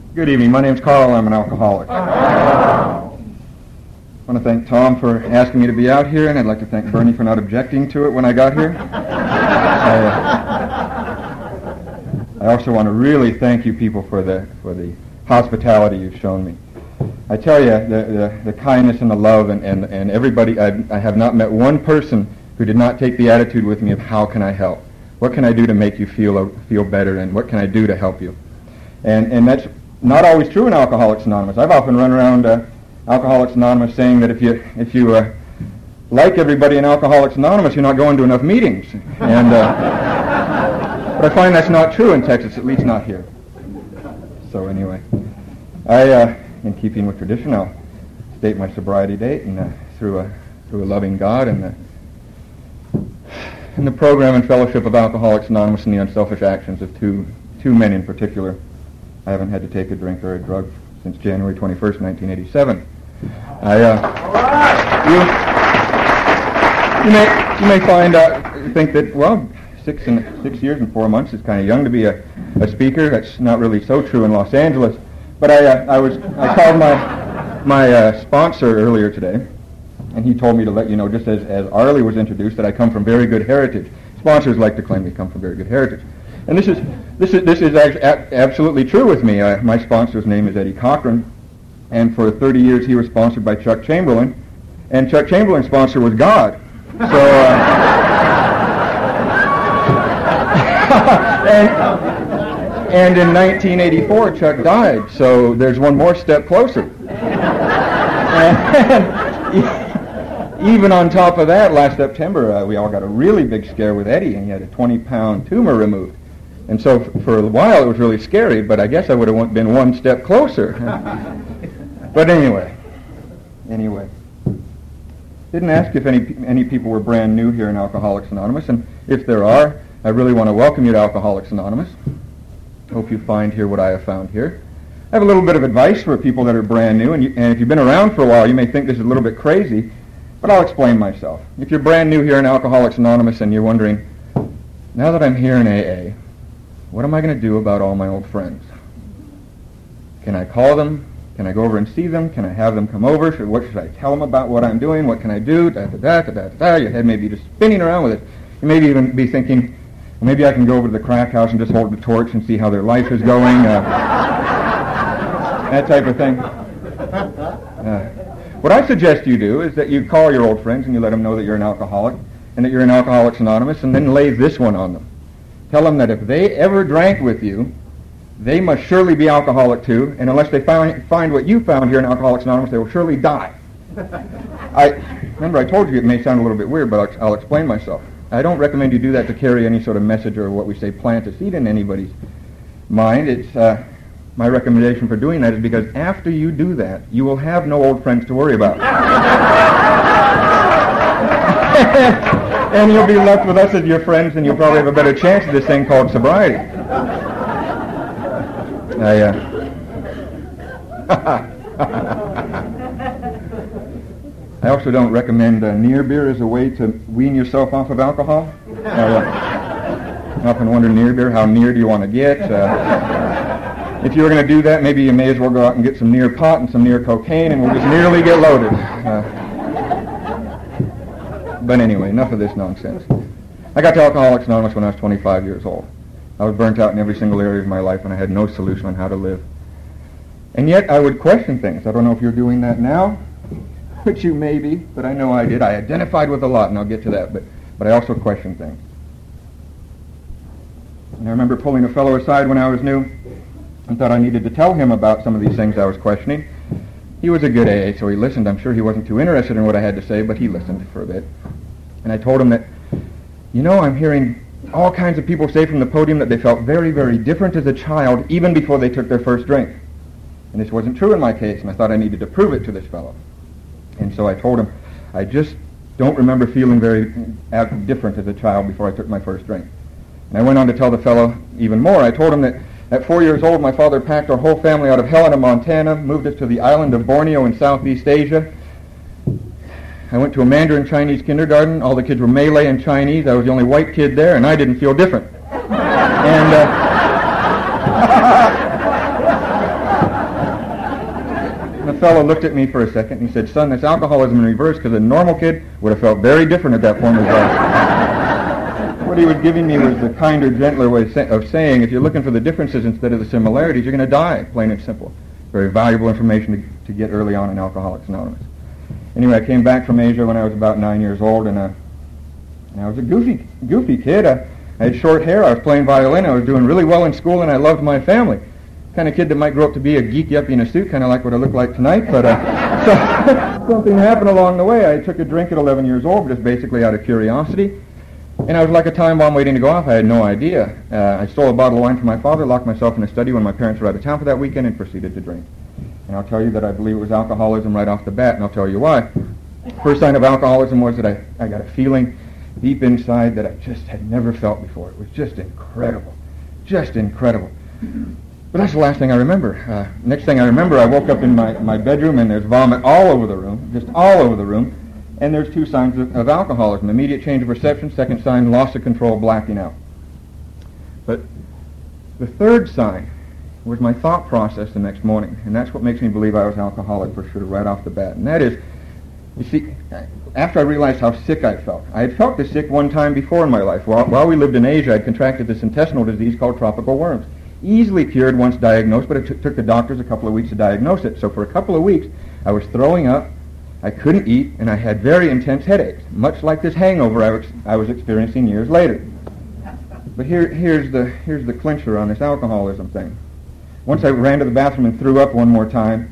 Good evening. My name's Carl. I'm an alcoholic. I want to thank Tom for asking me to be out here, and I'd like to thank Bernie for not objecting to it when I got here. I also want to really thank you people for the hospitality you've shown me. I tell you, the kindness and the love and everybody, I have not met one person who did not take the attitude with me of how can I help? What can I do to make you feel better, and what can I do to help you? And that's not always true in Alcoholics Anonymous. I've often run around Alcoholics Anonymous saying that if you like everybody in Alcoholics Anonymous, you're not going to enough meetings. And but I find that's not true in Texas, at least not here. So anyway, in keeping with tradition, I'll state my sobriety date, and through a loving God and the program and fellowship of Alcoholics Anonymous and the unselfish actions of two men in particular, I haven't had to take a drink or a drug since January 21st, 1987. You may think that, well, 6 years and 4 months is kind of young to be a speaker. That's not really so true in Los Angeles. But I called my sponsor earlier today, and he told me to let you know, just as Arlie was introduced, that I come from very good heritage. Sponsors like to claim they come from very good heritage. And this is absolutely true with me. My sponsor's name is Eddie Cochran, and for 30 years he was sponsored by Chuck Chamberlain, and Chuck Chamberlain's sponsor was God. So, and in 1984 Chuck died, so there's one more step closer. And even on top of that, last September we all got a really big scare with Eddie, and he had a 20-pound tumor removed. And so for a while it was really scary, but I guess I would have been one step closer. But anyway. Didn't ask if any people were brand new here in Alcoholics Anonymous, and if there are, I really want to welcome you to Alcoholics Anonymous. Hope you find here what I have found here. I have a little bit of advice for people that are brand new, and if you've been around for a while, you may think this is a little bit crazy, but I'll explain myself. If you're brand new here in Alcoholics Anonymous and you're wondering, now that I'm here in AA, what am I going to do about all my old friends? Can I call them? Can I go over and see them? Can I have them come over? What should I tell them about what I'm doing? What can I do? Your head may be just spinning around with it. You may even be thinking, well, maybe I can go over to the crack house and just hold the torch and see how their life is going. That type of thing. What I suggest you do is that you call your old friends and you let them know that you're an alcoholic and that you're in Alcoholics Anonymous, and then lay this one on them. Tell them that if they ever drank with you, they must surely be alcoholic too, and unless they find what you found here in Alcoholics Anonymous, they will surely die. Remember I told you it may sound a little bit weird, but I'll explain myself. I don't recommend you do that to carry any sort of message or what we say plant a seed in anybody's mind. It's my recommendation for doing that is because after you do that, you will have no old friends to worry about. And you'll be left with us as your friends, and you'll probably have a better chance of this thing called sobriety. I also don't recommend near beer as a way to wean yourself off of alcohol. I often wonder, near beer, how near do you want to get? If you were going to do that, maybe you may as well go out and get some near pot and some near cocaine, and we'll just nearly get loaded. But anyway, enough of this nonsense. I got to Alcoholics Anonymous when I was 25 years old. I was burnt out in every single area of my life, and I had no solution on how to live. And yet I would question things. I don't know if you're doing that now, which you may be, but I know I did. I identified with a lot, and I'll get to that, but I also questioned things. And I remember pulling a fellow aside when I was new and thought I needed to tell him about some of these things I was questioning. He was a good AA, so he listened. I'm sure he wasn't too interested in what I had to say, but he listened for a bit. And I told him that, I'm hearing all kinds of people say from the podium that they felt very, very different as a child, even before they took their first drink. And this wasn't true in my case, and I thought I needed to prove it to this fellow. And so I told him, I just don't remember feeling very different as a child before I took my first drink. And I went on to tell the fellow even more. I told him that at 4 years old, my father packed our whole family out of Helena, Montana, moved us to the island of Borneo in Southeast Asia. I went to a Mandarin Chinese kindergarten. All the kids were Malay and Chinese. I was the only white kid there, and I didn't feel different. And The fellow looked at me for a second and he said, "Son, that's alcoholism in reverse, because a normal kid would have felt very different at that point in his life." What he was giving me was the kinder, gentler way of saying, if you're looking for the differences instead of the similarities, you're going to die, plain and simple. Very valuable information to get early on in Alcoholics Anonymous. Anyway, I came back from Asia when I was about 9 years old, and I was a goofy kid. I had short hair, I was playing violin, I was doing really well in school, and I loved my family. Kind of kid that might grow up to be a geek yuppie in a suit, kind of like what I look like tonight, but so something happened along the way. I took a drink at 11 years old, just basically out of curiosity, and I was like a time bomb waiting to go off. I had no idea. I stole a bottle of wine from my father, locked myself in a study when my parents were out of town for that weekend, and proceeded to drink. And I'll tell you that I believe it was alcoholism right off the bat, and I'll tell you why. First sign of alcoholism was that I got a feeling deep inside that I just had never felt before. It was just incredible. Just incredible. But that's the last thing I remember. Next thing I remember, I woke up in my bedroom, and there's vomit all over the room, just all over the room, and there's two signs of alcoholism. Immediate change of perception. Second sign, loss of control, blacking out. But the third sign was my thought process the next morning, and that's what makes me believe I was alcoholic for sure right off the bat. And that is, you see, after I realized how sick I felt. I had felt this sick one time before in my life. While we lived in Asia, I'd contracted this intestinal disease called tropical worms. Easily cured once diagnosed, but it took the doctors a couple of weeks to diagnose it. So for a couple of weeks, I was throwing up, I couldn't eat, and I had very intense headaches, much like this hangover I was experiencing years later. But here's the clincher on this alcoholism thing. Once I ran to the bathroom and threw up one more time,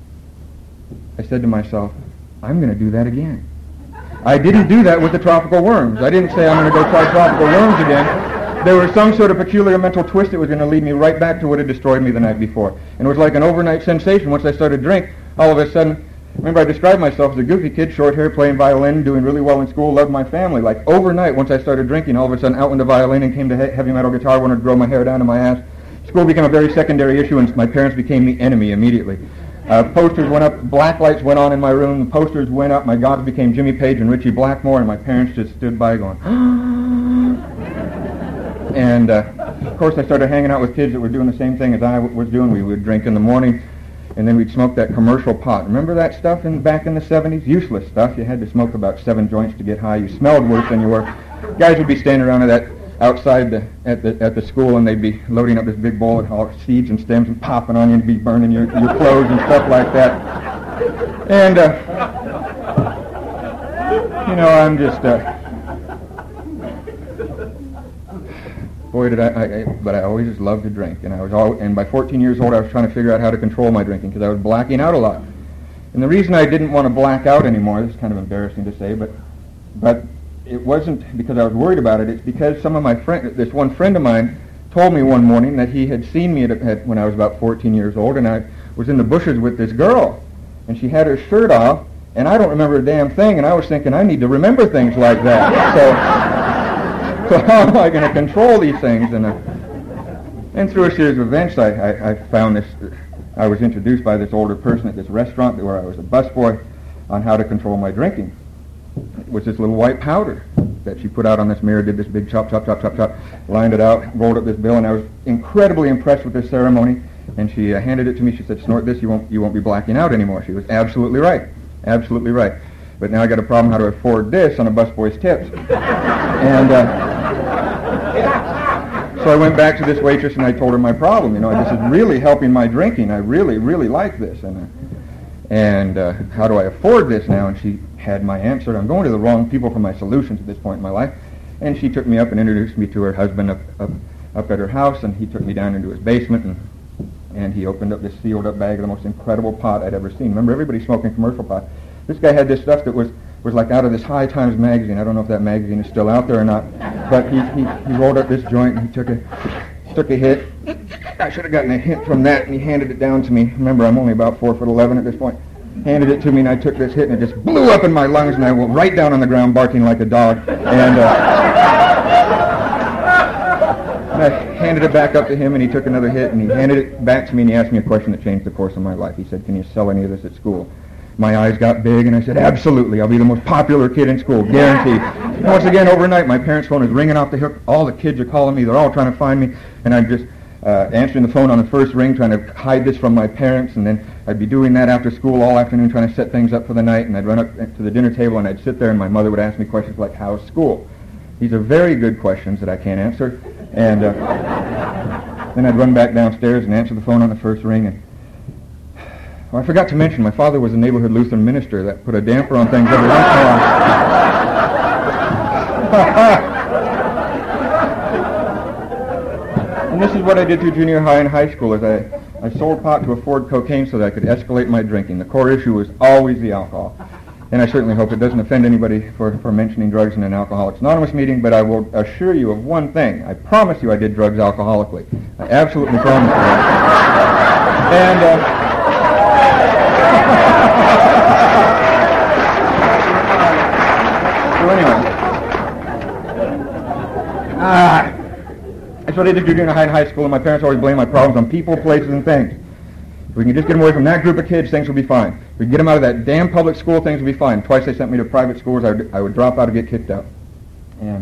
I said to myself, I'm going to do that again. I didn't do that with the tropical worms. I didn't say I'm going to go try tropical worms again. There was some sort of peculiar mental twist that was going to lead me right back to what had destroyed me the night before. And it was like an overnight sensation. Once I started to drink, all of a sudden, remember I described myself as a goofy kid, short hair, playing violin, doing really well in school, loved my family. Like overnight, once I started drinking, all of a sudden out went the violin and came to heavy metal guitar, wanted to grow my hair down to my ass. School became a very secondary issue, and my parents became the enemy immediately. Posters went up, black lights went on in my room, the posters went up, my gods became Jimmy Page and Richie Blackmore, and my parents just stood by going, And, of course, I started hanging out with kids that were doing the same thing as I was doing. We would drink in the morning, and then we'd smoke that commercial pot. Remember that stuff back in the 70s? Useless stuff. You had to smoke about 7 joints to get high. You smelled worse than you were. Guys would be standing around outside at the school, and they'd be loading up this big bowl of all seeds and stems and popping on you and be burning your clothes and stuff like that. And, I'm just... Boy, but I always just loved to drink, and by 14 years old, I was trying to figure out how to control my drinking because I was blacking out a lot. And the reason I didn't want to black out anymore, this is kind of embarrassing to say, but it wasn't because I was worried about it. It's because some of my this one friend of mine told me one morning that he had seen me when I was about 14 years old, and I was in the bushes with this girl, and she had her shirt off, and I don't remember a damn thing, and I was thinking I need to remember things like that. So how am I going to control these things? And through a series of events, I found this. I was introduced by this older person at this restaurant where I was a busboy on how to control my drinking. It was this little white powder that she put out on this mirror, did this big chop, chop, chop, chop, chop, lined it out, rolled up this bill, and I was incredibly impressed with this ceremony. And she handed it to me. She said, "Snort this, you won't be blacking out anymore." She was absolutely right. Absolutely right. But now I got a problem how to afford this on a busboy's tips. And so I went back to this waitress and I told her my problem. This is really helping my drinking. I really, really like this. And how do I afford this now? And she had my answer. I'm going to the wrong people for my solutions at this point in my life. And she took me up and introduced me to her husband up at her house, and he took me down into his basement, and he opened up this sealed up bag of the most incredible pot I'd ever seen. Remember, everybody smoking commercial pot. This guy had this stuff that was like out of this High Times magazine. I don't know if that magazine is still out there or not, but he rolled up this joint and he took a hit. I should have gotten a hint from that, and he handed it down to me. Remember, I'm only about 4'11" at this point. Handed it to me, and I took this hit, and it just blew up in my lungs, and I went right down on the ground barking like a dog. And I handed it back up to him, and he took another hit, and he handed it back to me, and he asked me a question that changed the course of my life. He said, "Can you sell any of this at school?" My eyes got big, and I said, "Absolutely. I'll be the most popular kid in school, guaranteed." And once again, overnight, my parents' phone is ringing off the hook. All the kids are calling me. They're all trying to find me. And answering the phone on the first ring, trying to hide this from my parents, and then I'd be doing that after school all afternoon, trying to set things up for the night, and I'd run up to the dinner table, and I'd sit there, and my mother would ask me questions like, how's school? These are very good questions that I can't answer, and then I'd run back downstairs and answer the phone on the first ring, and I forgot to mention, my father was a neighborhood Lutheran minister. That put a damper on things every once in a while. And this is what I did through junior high and high school, is I sold pot to afford cocaine so that I could escalate my drinking. The core issue was always the alcohol. And I certainly hope it doesn't offend anybody for mentioning drugs in an Alcoholics Anonymous meeting, but I will assure you of one thing. I promise you I did drugs alcoholically. I absolutely promise you that. And, so anyway, that's what I did junior high and high school, and my parents always blamed my problems on people, places, and things. If we can just get them away from that group of kids, things will be fine. If we can get them out of that damn public school, things will be fine. Twice they sent me to private schools. I would drop out or get kicked out. And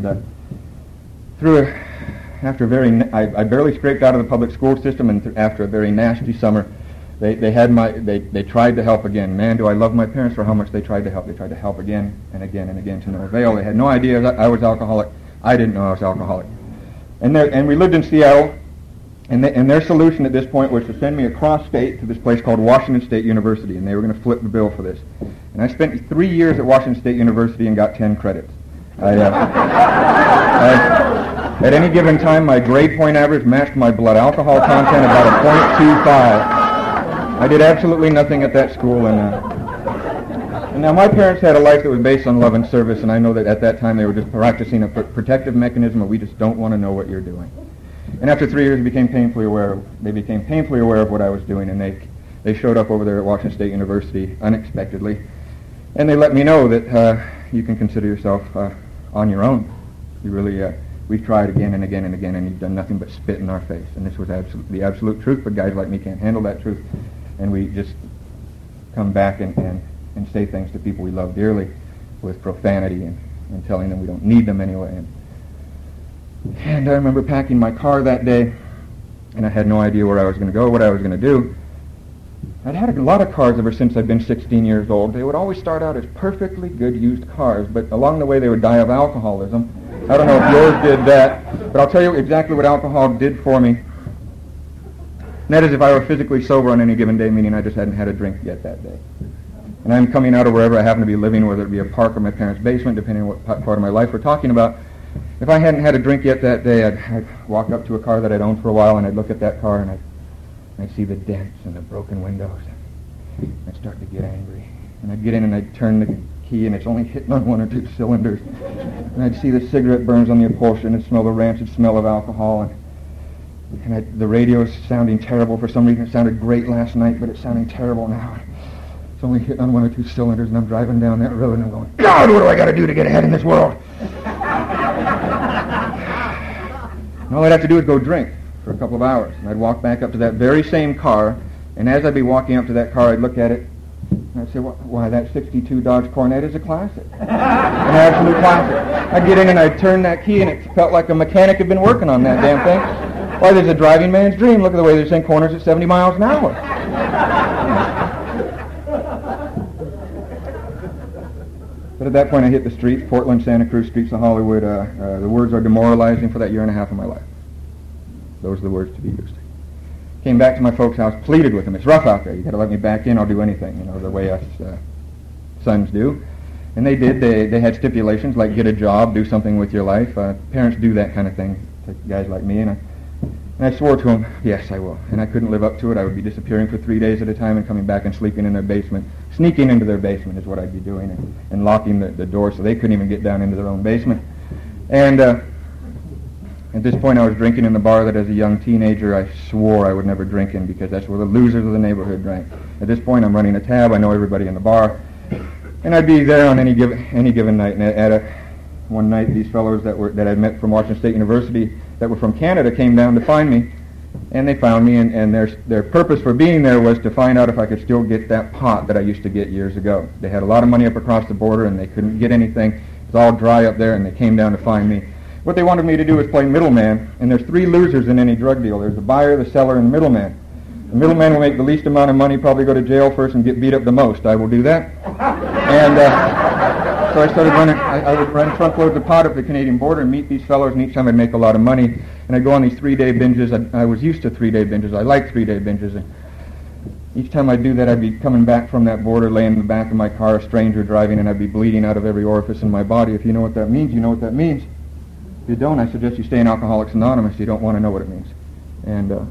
I barely scraped out of the public school system, and after a very nasty summer, they tried to help again. Man, do I love my parents for how much they tried to help. They tried to help again and again and again to no avail. They had no idea I was alcoholic. I didn't know I was alcoholic. And we lived in Seattle, and their solution at this point was to send me across state to this place called Washington State University, and they were going to flip the bill for this. And I spent 3 years at Washington State University and got 10 credits. At any given time, my grade point average matched my blood alcohol content about a .25. I did absolutely nothing at that school, and now my parents had a life that was based on love and service, and I know that at that time they were just practicing a protective mechanism of we just don't want to know what you're doing. And after 3 years, they became painfully aware of what I was doing, and they showed up over there at Washington State University unexpectedly, and they let me know that you can consider yourself on your own. You really, we've tried again and again and again, and you've done nothing but spit in our face. And this was the absolute truth, but guys like me can't handle that truth, and we just come back and say things to people we love dearly with profanity and telling them we don't need them anyway. And I remember packing my car that day, and I had no idea where I was going to go, what I was going to do. I'd had a lot of cars ever since I'd been 16 years old. They would always start out as perfectly good used cars, but along the way they would die of alcoholism. I don't know if yours did that, but I'll tell you exactly what alcohol did for me. And that is if I were physically sober on any given day, meaning I just hadn't had a drink yet that day. And I'm coming out of wherever I happen to be living, whether it be a park or my parents' basement, depending on what part of my life we're talking about. If I hadn't had a drink yet that day, I'd walk up to a car that I'd owned for a while, and I'd look at that car, and I'd see the dents and the broken windows, and I'd start to get angry. And I'd get in and I'd turn the key, and it's only hitting on 1 or 2 cylinders. And I'd see the cigarette burns on the upholstery, and I'd smell the rancid smell of alcohol, and the radio's sounding terrible. For some reason it sounded great last night, but it's sounding terrible now. It's only hitting on 1 or 2 cylinders, and I'm driving down that road, and I'm going, God, what do I got to do to get ahead in this world? And all I'd have to do is go drink for a couple of hours. And I'd walk back up to that very same car, and as I'd be walking up to that car, I'd look at it, and I'd say, why, that 62 Dodge Cornet is a classic. An absolute classic. I'd get in and I'd turn that key, and it felt like a mechanic had been working on that damn thing. Why, there's a driving man's dream. Look at the way they're saying corners at 70 miles an hour. But at that point I hit the streets, Portland, Santa Cruz, streets of Hollywood. The words are demoralizing for that year and a half of my life. Those are the words to be used. Came back to my folks' house, pleaded with them. It's rough out there. You got to let me back in. I'll do anything, the way us sons do. And they did. They had stipulations like get a job, do something with your life. Parents do that kind of thing to guys like me. And I swore to them, yes, I will. And I couldn't live up to it. I would be disappearing for 3 days at a time and coming back and sleeping in their basement. Sneaking into their basement is what I'd be doing, and locking the door so they couldn't even get down into their own basement. And at this point I was drinking in the bar that as a young teenager I swore I would never drink in, because that's where the losers of the neighborhood drank. At this point I'm running a tab. I know everybody in the bar. And I'd be there on any given night. And one night these fellows that I'd met from Washington State University that were from Canada came down to find me, and they found me, and their purpose for being there was to find out if I could still get that pot that I used to get years ago. They had a lot of money up across the border, and they couldn't get anything. It was all dry up there, and they came down to find me. What they wanted me to do was play middleman, and there's three losers in any drug deal. There's the buyer, the seller, and the middleman. The middleman will make the least amount of money, probably go to jail first and get beat up the most. I will do that. And so I started running. I would run truckloads of pot up the Canadian border and meet these fellows, and each time I'd make a lot of money. And I'd go on these 3-day binges. I was used to 3-day binges. I like 3-day binges. And each time I'd do that, I'd be coming back from that border, laying in the back of my car, a stranger driving, and I'd be bleeding out of every orifice in my body. If you know what that means, you know what that means. If you don't, I suggest you stay in Alcoholics Anonymous. You don't want to know what it means. And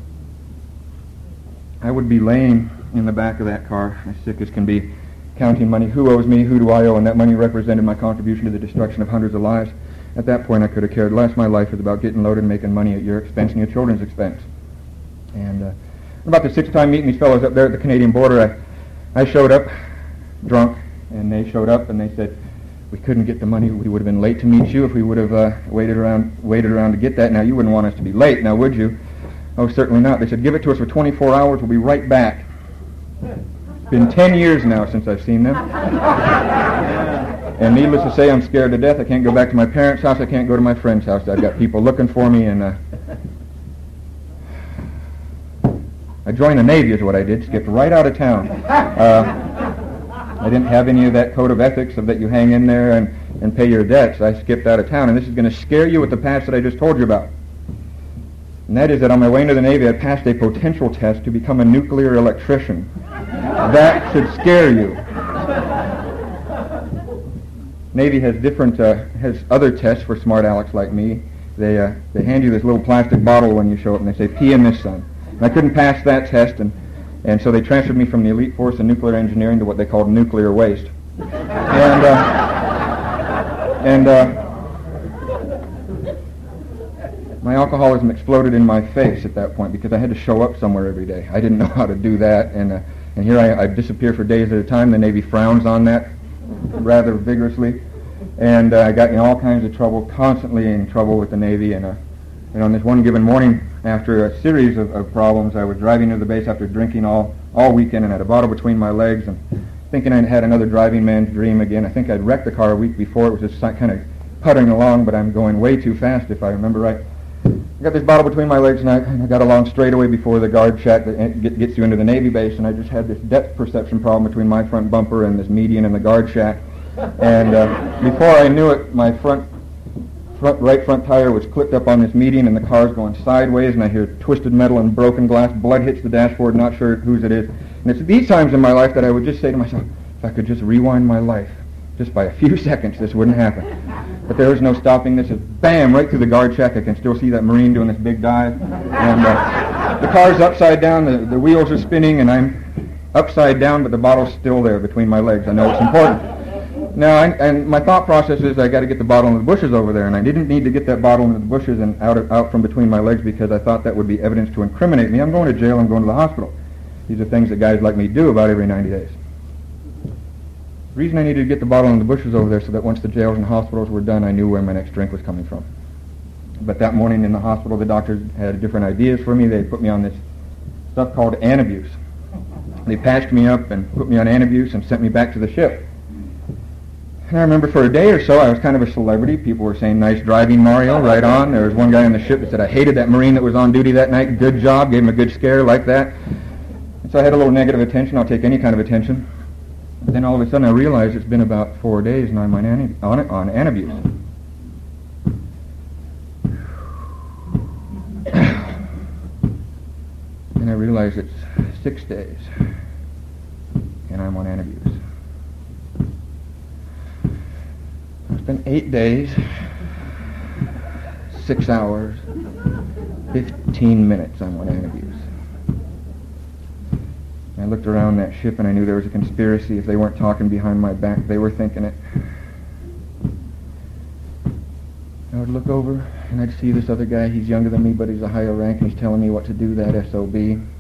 I would be laying in the back of that car, as sick as can be, counting money. Who owes me? Who do I owe? And that money represented my contribution to the destruction of hundreds of lives. At that point, I could have cared less. My life was about getting loaded and making money at your expense and your children's expense. And about the 6th time meeting these fellows up there at the Canadian border, I showed up drunk, and they showed up, and they said, we couldn't get the money. We would have been late to meet you if we would have waited around to get that. Now, you wouldn't want us to be late, now would you? Oh, certainly not. They said, give it to us for 24 hours. We'll be right back. It's been 10 years now since I've seen them. And needless to say, I'm scared to death. I can't go back to my parents' house. I can't go to my friend's house. I've got people looking for me, and I joined the Navy is what I did. Skipped right out of town. I didn't have any of that code of ethics of that you hang in there and pay your debts. I skipped out of town. And this is going to scare you with the past that I just told you about. And that is that on my way into the Navy, I passed a potential test to become a nuclear electrician. That should scare you. Navy has has other tests for smart Alecs like me. They hand you this little plastic bottle when you show up, and they say, pee in this, son. And I couldn't pass that test, and so they transferred me from the elite force in nuclear engineering to what they called nuclear waste. My alcoholism exploded in my face at that point because I had to show up somewhere every day. I didn't know how to do that, and here I disappear for days at a time. The Navy frowns on that rather vigorously, and I got in all kinds of trouble, constantly in trouble with the Navy. And on this one given morning, after a series of problems, I was driving to the base after drinking all weekend and had a bottle between my legs and thinking I'd had another driving man's dream again. I think I'd wrecked the car a week before. It was just kind of puttering along, but I'm going way too fast if I remember right. I got this bottle between my legs, and I got along straight away before the guard shack that gets you into the Navy base, and I just had this depth perception problem between my front bumper and this median and the guard shack. And before I knew it, my right front tire was clipped up on this median, and the car's going sideways, and I hear twisted metal and broken glass. Blood hits the dashboard, not sure whose it is. And it's these times in my life that I would just say to myself, if I could just rewind my life, just by a few seconds, this wouldn't happen. But there was no stopping this. It's bam, right through the guard shack. I can still see that Marine doing this big dive. And the car's upside down, the wheels are spinning, and I'm upside down, but the bottle's still there between my legs. I know it's important. Now, and my thought process is I got to get the bottle in the bushes over there, and I didn't need to get that bottle into the bushes and out from between my legs because I thought that would be evidence to incriminate me. I'm going to jail. I'm going to the hospital. These are things that guys like me do about every 90 days. The reason I needed to get the bottle in the bushes over there so that once the jails and hospitals were done, I knew where my next drink was coming from. But that morning in the hospital, the doctors had different ideas for me. They put me on this stuff called Antabuse. They patched me up and put me on Antabuse and sent me back to the ship. And I remember for a day or so, I was kind of a celebrity. People were saying, nice driving, Mario, right on. There was one guy on the ship that said, I hated that Marine that was on duty that night. Good job. Gave him a good scare like that. And so I had a little negative attention. I'll take any kind of attention. But then all of a sudden I realized it's been about 4 days and I'm on Antabuse. And I realized it's 6 days and I'm on Antabuse. It's been 8 days, 6 hours, 15 minutes I'm on Antabuse. I looked around that ship and I knew there was a conspiracy. If they weren't talking behind my back, they were thinking it. I would look over and I'd see this other guy. He's younger than me, but he's a higher rank, and he's telling me what to do, that SOB.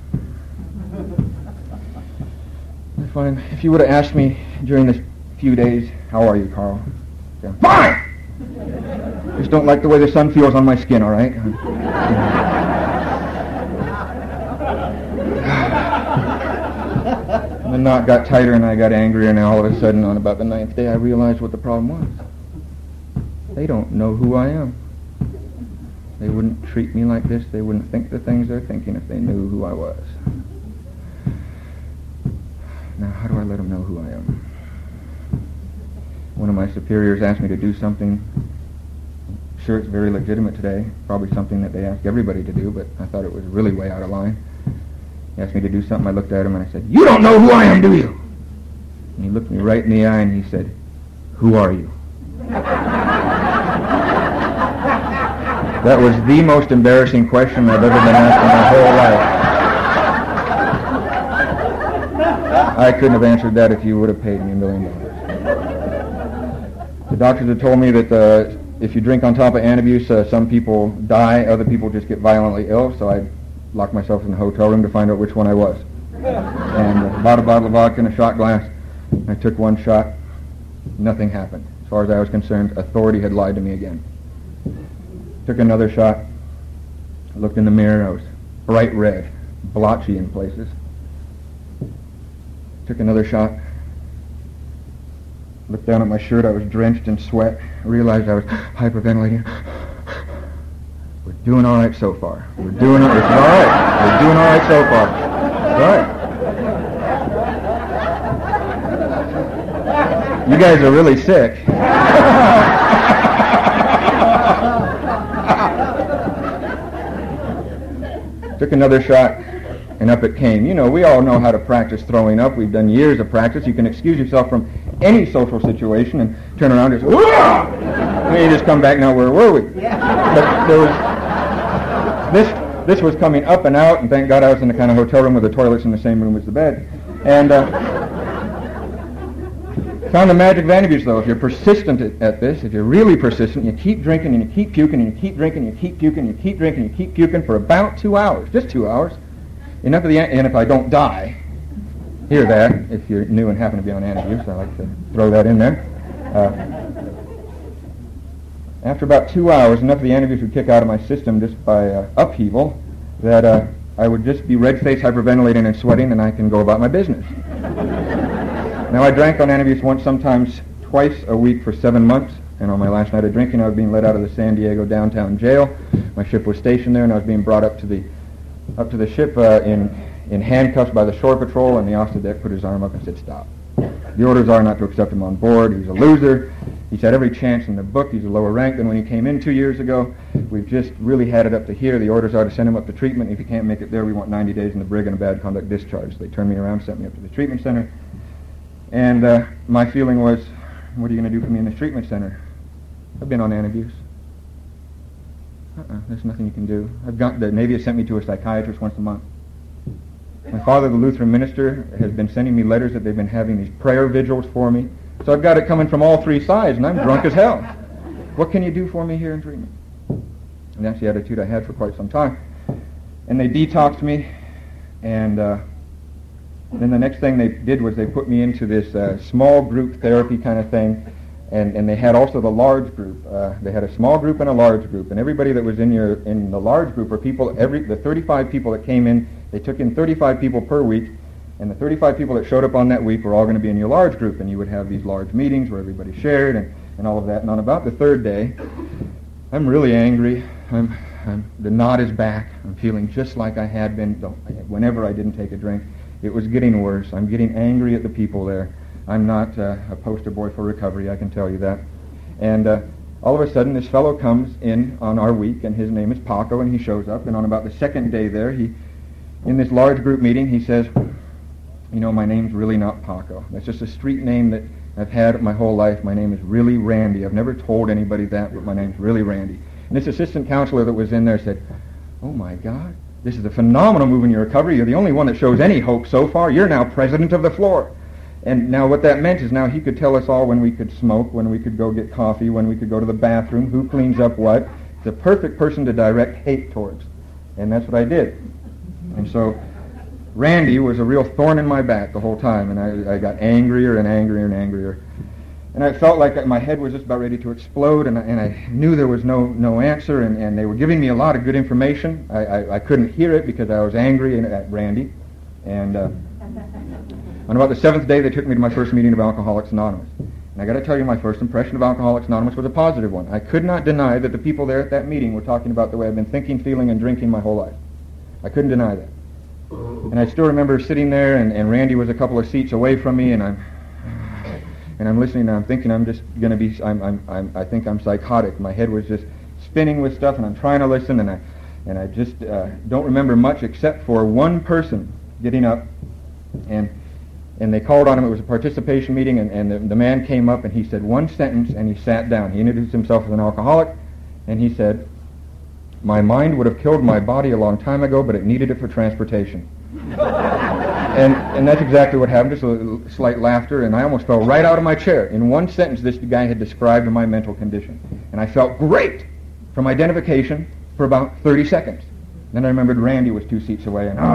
I find, if you would have asked me during this few days, how are you, Carl? Fine! Just don't like the way the sun feels on my skin, all right? The knot got tighter and I got angrier, and all of a sudden on about the 9th day I realized what the problem was. They don't know who I am. They wouldn't treat me like this. They wouldn't think the things they're thinking if they knew who I was. Now, how do I let them know who I am? One of my superiors asked me to do something. Sure, it's very legitimate today. Probably something that they ask everybody to do, but I thought it was really way out of line. He asked me to do something. I looked at him and I said, "You don't know who I am, do you?" And he looked me right in the eye and he said, "Who are you?" That was the most embarrassing question I've ever been asked in my whole life. I couldn't have answered that if you would have paid me $1 million. The doctors had told me that if you drink on top of Antabuse, some people die, other people just get violently ill, so I locked myself in the hotel room to find out which one I was. And bought a bottle of vodka in a shot glass. I took one shot. Nothing happened. As far as I was concerned, authority had lied to me again. Took another shot. I looked in the mirror. I was bright red, blotchy in places. Took another shot. Looked down at my shirt. I was drenched in sweat. Realized I was hyperventilating. We're doing all right so far. We're doing all right. We're doing all right so far. All right. You guys are really sick. Took another shot, and up it came. You know, we all know how to practice throwing up. We've done years of practice. You can excuse yourself from any social situation and turn around and just, "Whoa!" And then you just come back, now where were we? But there was, this was coming up and out, and thank God I was in the kind of hotel room where the toilet's in the same room as the bed. And found the magic of Antabuse, though. If you're persistent at this, if you're really persistent, you keep drinking and you keep puking and you keep drinking and you keep puking and you keep drinking and you keep puking for about 2 hours, just 2 hours. Enough of the, and if I don't die, hear that, if you're new and happen to be on Antabuse, I like to throw that in there. After about 2 hours, enough of the Antabuse would kick out of my system just by upheaval that I would just be red-faced, hyperventilating, and sweating, and I can go about my business. Now, I drank on Antabuse once, sometimes twice a week for 7 months, and on my last night of drinking, I was being let out of the San Diego downtown jail. My ship was stationed there, and I was being brought up to the ship in handcuffs by the shore patrol, and the officer deck put his arm up and said, "Stop. The orders are not to accept him on board. He's a loser. He's had every chance in the book. He's a lower rank than when he came in 2 years ago. We've just really had it up to here. The orders are to send him up to treatment. If he can't make it there, we want 90 days in the brig and a bad conduct discharge." So they turned me around, sent me up to the treatment center. And my feeling was, what are you going to do for me in this treatment center? I've been on Antabuse. There's nothing you can do. The Navy has sent me to a psychiatrist once a month. My father, the Lutheran minister, has been sending me letters that they've been having these prayer vigils for me. So I've got it coming from all three sides, and I'm drunk as hell. What can you do for me here in treatment? And that's the attitude I had for quite some time. And they detoxed me, and then the next thing they did was they put me into this small group therapy kind of thing, and they had also the large group. They had a small group and a large group, and everybody that was in the large group were people. The 35 people that came in, they took in 35 people per week, and the 35 people that showed up on that week were all going to be in your large group, and you would have these large meetings where everybody shared and all of that. And on about the third day, I'm really angry. The knot is back. I'm feeling just like I had been whenever I didn't take a drink. It was getting worse. I'm getting angry at the people there. I'm not a poster boy for recovery, I can tell you that. And all of a sudden, this fellow comes in on our week, and his name is Paco, and he shows up. And on about the second day there, in this large group meeting, he says, "You know, my name's really not Paco. That's just a street name that I've had my whole life. My name is really Randy. I've never told anybody that, but my name's really Randy." And this assistant counselor that was in there said, "Oh my God, this is a phenomenal move in your recovery. You're the only one that shows any hope so far. You're now president of the floor." And now what that meant is now he could tell us all when we could smoke, when we could go get coffee, when we could go to the bathroom, who cleans up what. He's the perfect person to direct hate towards. And that's what I did. And so Randy was a real thorn in my back the whole time, and I got angrier and angrier and angrier. And I felt like my head was just about ready to explode, and I knew there was no answer, and they were giving me a lot of good information. I couldn't hear it because I was angry at Randy. And on about the seventh day, they took me to my first meeting of Alcoholics Anonymous. And I got to tell you, my first impression of Alcoholics Anonymous was a positive one. I could not deny that the people there at that meeting were talking about the way I've been thinking, feeling, and drinking my whole life. I couldn't deny that. And I still remember sitting there, and Randy was a couple of seats away from me, and I'm listening, and I'm thinking I'm just going to be, I think I'm psychotic. My head was just spinning with stuff, and I'm trying to listen, and I just don't remember much except for one person getting up, and they called on him. It was a participation meeting, and the man came up, and he said one sentence, and he sat down. He introduced himself as an alcoholic, and he said, "My mind would have killed my body a long time ago, but it needed it for transportation." and that's exactly what happened, just a slight laughter, and I almost fell right out of my chair. In one sentence, this guy had described my mental condition. And I felt great from identification for about 30 seconds. Then I remembered Randy was 2 seats away, and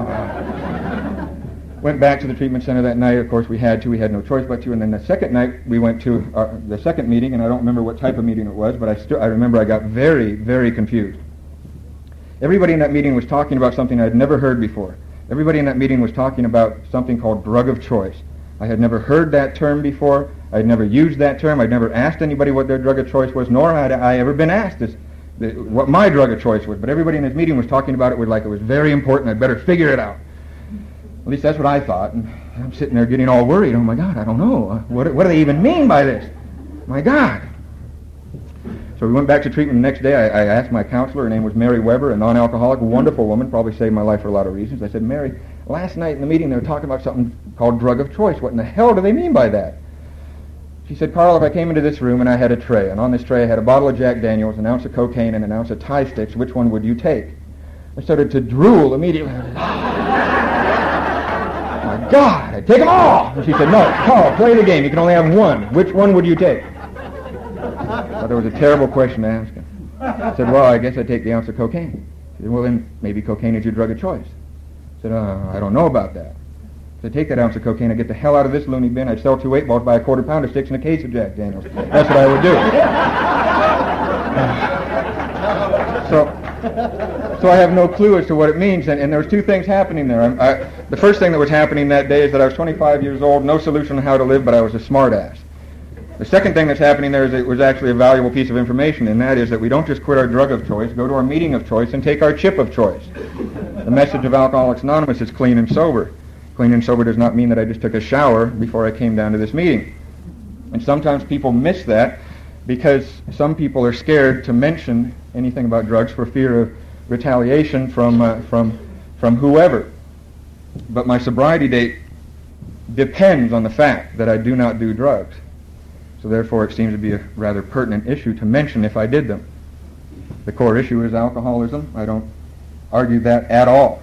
went back to the treatment center that night. Of course, we had no choice but to. And then the second night, we went to the second meeting, and I don't remember what type of meeting it was, but I remember I got very, very confused. Everybody in that meeting was talking about something I had never heard before. Everybody in that meeting was talking about something called drug of choice. I had never heard that term before. I had never used that term. I'd never asked anybody what their drug of choice was, nor had I ever been asked what my drug of choice was. But everybody in this meeting was talking about it like it was very important. I'd better figure it out. At least that's what I thought. And I'm sitting there getting all worried. Oh, my God, I don't know. What do they even mean by this? My God. So we went back to treatment the next day. I asked my counselor. Her name was Mary Weber, a non-alcoholic, wonderful woman, probably saved my life for a lot of reasons. I said, "Mary, last night in the meeting they were talking about something called drug of choice. What in the hell do they mean by that?" She said, "Carl, if I came into this room and I had a tray, and on this tray I had a bottle of Jack Daniels, an ounce of cocaine, and an ounce of Thai sticks, which one would you take?" I started to drool immediately. My God, I'd take them all! And she said, "No, Carl, play the game. You can only have one. Which one would you take?" Well, that was a terrible question to ask him. I said, "Well, I guess I'd take the ounce of cocaine." She said, "Well, then maybe cocaine is your drug of choice." I said, "I don't know about that." So I'd take that ounce of cocaine, I'd get the hell out of this loony bin, I'd sell 2 8-balls, buy a quarter pound of sticks and a case of Jack Daniels. That's what I would do. So I have no clue as to what it means, and there was 2 things happening there. The first thing that was happening that day is that I was 25 years old, no solution on how to live, but I was a smart ass. The second thing that's happening there is it was actually a valuable piece of information, and that is that we don't just quit our drug of choice, go to our meeting of choice, and take our chip of choice. The message of Alcoholics Anonymous is clean and sober. Clean and sober does not mean that I just took a shower before I came down to this meeting. And sometimes people miss that because some people are scared to mention anything about drugs for fear of retaliation from whoever. But my sobriety date depends on the fact that I do not do drugs. So therefore it seems to be a rather pertinent issue to mention if I did them. The core issue is alcoholism. I don't argue that at all.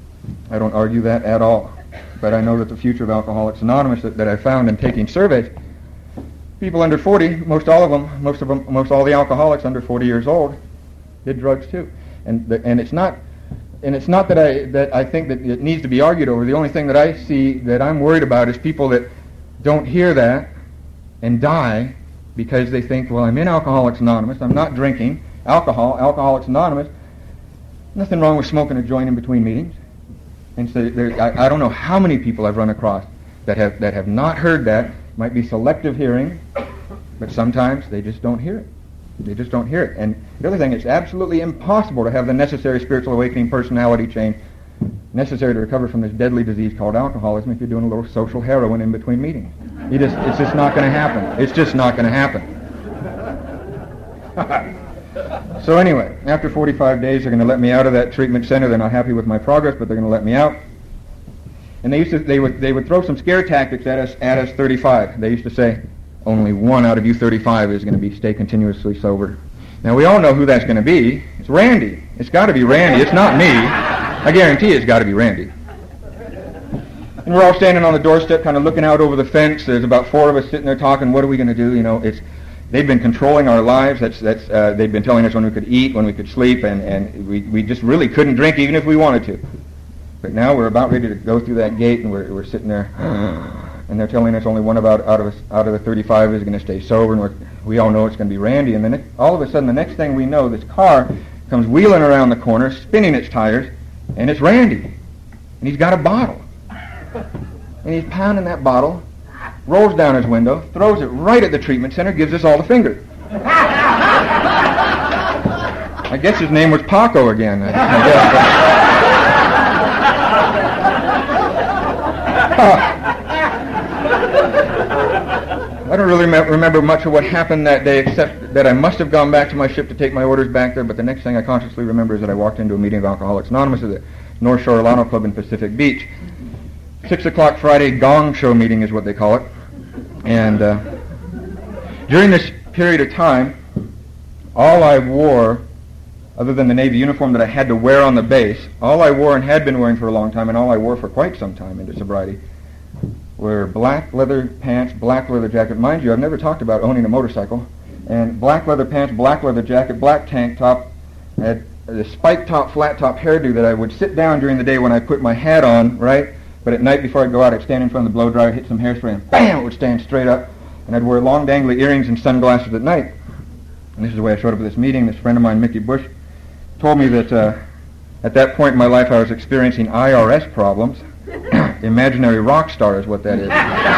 But I know that the future of Alcoholics Anonymous that I found in taking surveys, people under 40, most all the alcoholics under 40 years old did drugs too. And it's not that I think that it needs to be argued over. The only thing that I see that I'm worried about is people that don't hear that and die because they think, well, I'm in Alcoholics Anonymous, I'm not drinking alcohol, Alcoholics Anonymous, nothing wrong with smoking a joint in between meetings. And so I don't know how many people I've run across that have not heard that. Might be selective hearing, but sometimes they just don't hear it. And the other thing, it's absolutely impossible to have the necessary spiritual awakening personality change necessary to recover from this deadly disease called alcoholism if you're doing a little social heroin in between meetings. It's just not going to happen. It's just not going to happen. So anyway, after 45 days, they're going to let me out of that treatment center. They're not happy with my progress, but they're going to let me out. And they would throw some scare tactics at us 35. They used to say, only 1 out of you 35 is going to stay continuously sober. Now we all know who that's going to be. It's Randy. It's got to be Randy. It's not me. I guarantee it's got to be Randy. And we're all standing on the doorstep, kind of looking out over the fence. There's about 4 of us sitting there talking. What are we going to do? You know, they've been controlling our lives. They've been telling us when we could eat, when we could sleep, and we just really couldn't drink even if we wanted to. But now we're about ready to go through that gate, and we're sitting there, and they're telling us only 1 out of the 35 is going to stay sober, and we all know it's going to be Randy. And then all of a sudden, the next thing we know, this car comes wheeling around the corner, spinning its tires, and it's Randy. And he's got a bottle. And he's pounding that bottle rolls down his window, throws it right at the treatment center, gives us all the finger. I guess his name was Paco again. I don't really remember much of what happened that day, except that I must have gone back to my ship to take my orders back there, but the next thing I consciously remember is that I walked into a meeting of Alcoholics Anonymous at the North Shore Alano Club in Pacific Beach. 6 o'clock Friday gong show meeting is what they call it. And during this period of time, all I wore, other than the Navy uniform that I had to wear on the base, all I wore and had been wearing for a long time, and all I wore for quite some time into sobriety, were black leather pants, black leather jacket. Mind you, I've never talked about owning a motorcycle. And black leather pants, black leather jacket, black tank top. I had the spike top, flat top hairdo that I would sit down during the day when I put my hat on, right? But at night before I'd go out, I'd stand in front of the blow dryer, hit some hairspray, and bam, it would stand straight up. And I'd wear long dangly earrings and sunglasses at night. And this is the way I showed up at this meeting. This friend of mine, Mickey Bush, told me that at that point in my life I was experiencing IRS problems. Imaginary rock star is what that is.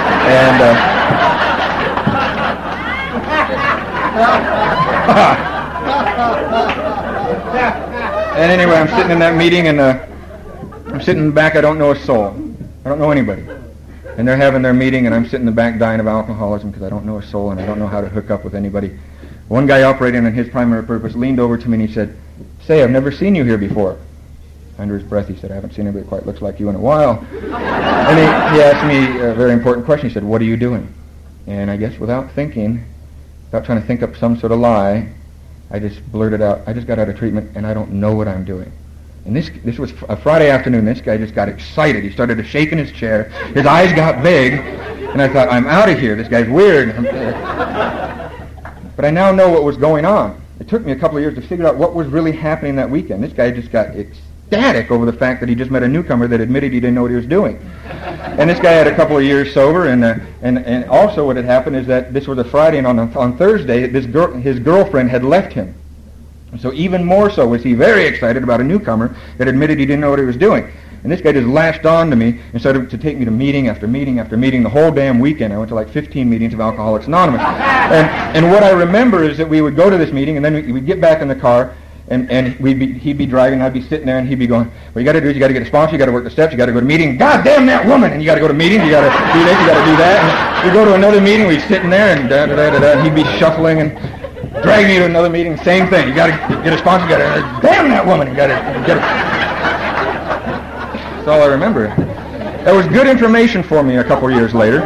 And anyway, I'm sitting in that meeting, and I'm sitting in the back. I don't know a soul. I don't know anybody. And they're having their meeting, and I'm sitting in the back dying of alcoholism because I don't know a soul, and I don't know how to hook up with anybody. One guy operating on his primary purpose leaned over to me and he said, "Say, I've never seen you here before." Under his breath, he said, "I haven't seen anybody that quite looks like you in a while." And he asked me a very important question. He said, "What are you doing?" And I guess without thinking, without trying to think up some sort of lie, I just blurted out, "I just got out of treatment and I don't know what I'm doing." And this was a Friday afternoon. This guy just got excited. He started to shake in his chair. His eyes got big. And I thought, I'm out of here. This guy's weird. But I now know what was going on. It took me a couple of years to figure out what was really happening that weekend. This guy just got ecstatic over the fact that he just met a newcomer that admitted he didn't know what he was doing. And this guy had a couple of years sober, and also what had happened is that this was a Friday, and on Thursday, his girlfriend had left him. So even more so was he very excited about a newcomer that admitted he didn't know what he was doing. And this guy just latched on to me and started to take me to meeting after meeting after meeting the whole damn weekend. I went to like 15 meetings of Alcoholics Anonymous. And what I remember is that we would go to this meeting, and then we'd get back in the car, and he'd be driving, and I'd be sitting there, and he'd be going, "What you got to do is you got to get a sponsor, you got to work the steps, you got to go to meeting. God damn that woman! And you got to go to meetings, you got to do this, you got to do that." And we'd go to another meeting, we'd sit in there, and and he'd be shuffling and drag me to another meeting, same thing. You got to get a sponsor, you got to damn that woman, you got to get a... That's all I remember. That was good information for me a couple years later.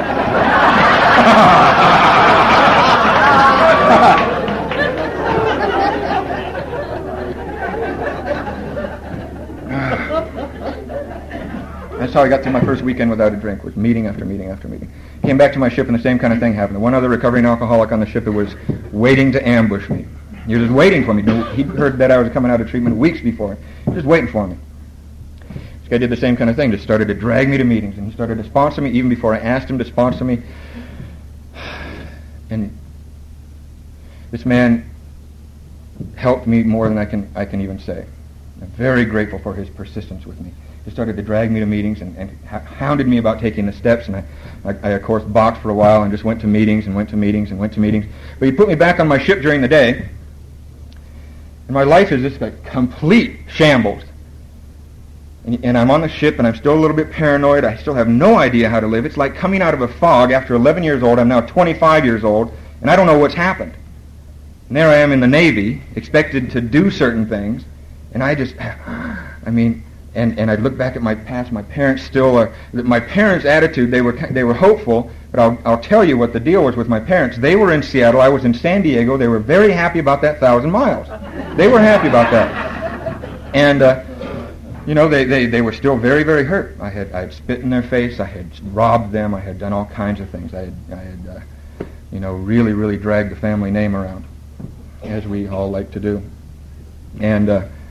That's how I got through my first weekend without a drink, was meeting after meeting after meeting. Came back to my ship and the same kind of thing happened. One other recovering alcoholic on the ship that was waiting to ambush me. He was just waiting for me. He'd heard that I was coming out of treatment weeks before. He was just waiting for me. This guy did the same kind of thing, just started to drag me to meetings, and he started to sponsor me even before I asked him to sponsor me. And this man helped me more than I can even say. I'm very grateful for his persistence with me. He started to drag me to meetings and hounded me about taking the steps, and I of course boxed for a while and just went to meetings and went to meetings and went to meetings. But he put me back on my ship during the day, and my life is just a complete shambles. And I'm on the ship, and I'm still a little bit paranoid. I still have no idea how to live. It's like coming out of a fog. After 11 years old, I'm now 25 years old, and I don't know what's happened. And there I am in the Navy, expected to do certain things, and I just, and I look back at my past. My parents my parents' attitude, they were hopeful, but I'll tell you what the deal was with my parents. They were in Seattle. I was in San Diego. They were very happy about that 1,000 miles. They were happy about that. And, they were still very, very hurt. I had spit in their face. I had robbed them. I had done all kinds of things. I had really, really dragged the family name around, as we all like to do. And,